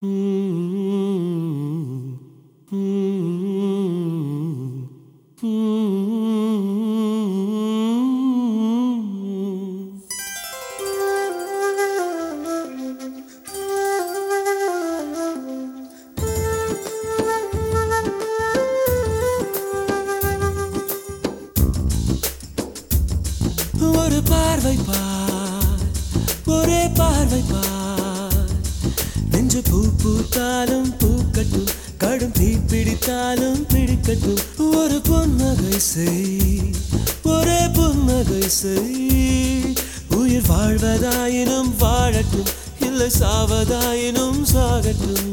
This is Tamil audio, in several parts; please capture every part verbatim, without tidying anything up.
ஒரு பார்வை பார், ஒரே பார்வை பார். நெஞ்சு பூ பூத்தாலும் பூக்கட்டும், கடும் தீ பிடித்தாலும் பிடிக்கட்டும். ஒரு புன்னகை செய், ஒரே புன்னகை செய். உயிர் வாழ்வதாயினும் வாழட்டும், இல்லை சாவதாயினும் சாகட்டும்.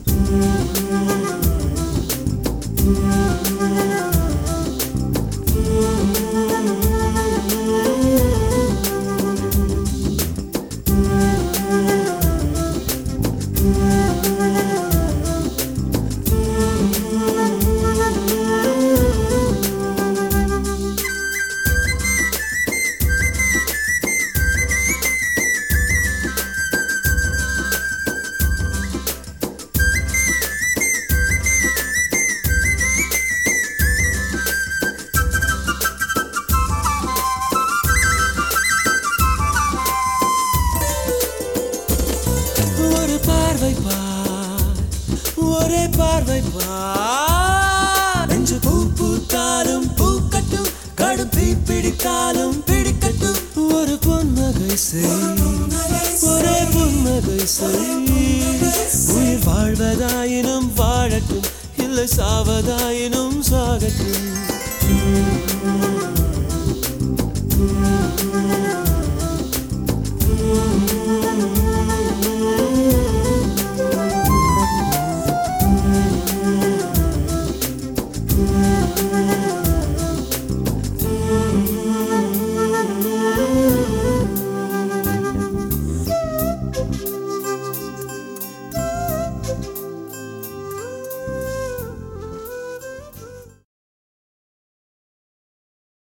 பார்வை பார், ஒரே பார்வை பார். நெஞ்சு பூ பூத்தாலும் பூக்கட்டும், கடும் தீ பிடித்தாலும் பிடிக்கட்டும். ஒரு புன்னகை செய், ஒரே புன்னகை செய். உயிர் வாழ்வதாயினும் வாழட்டும், இல்லை சாவதாயினும் சாகட்டும்.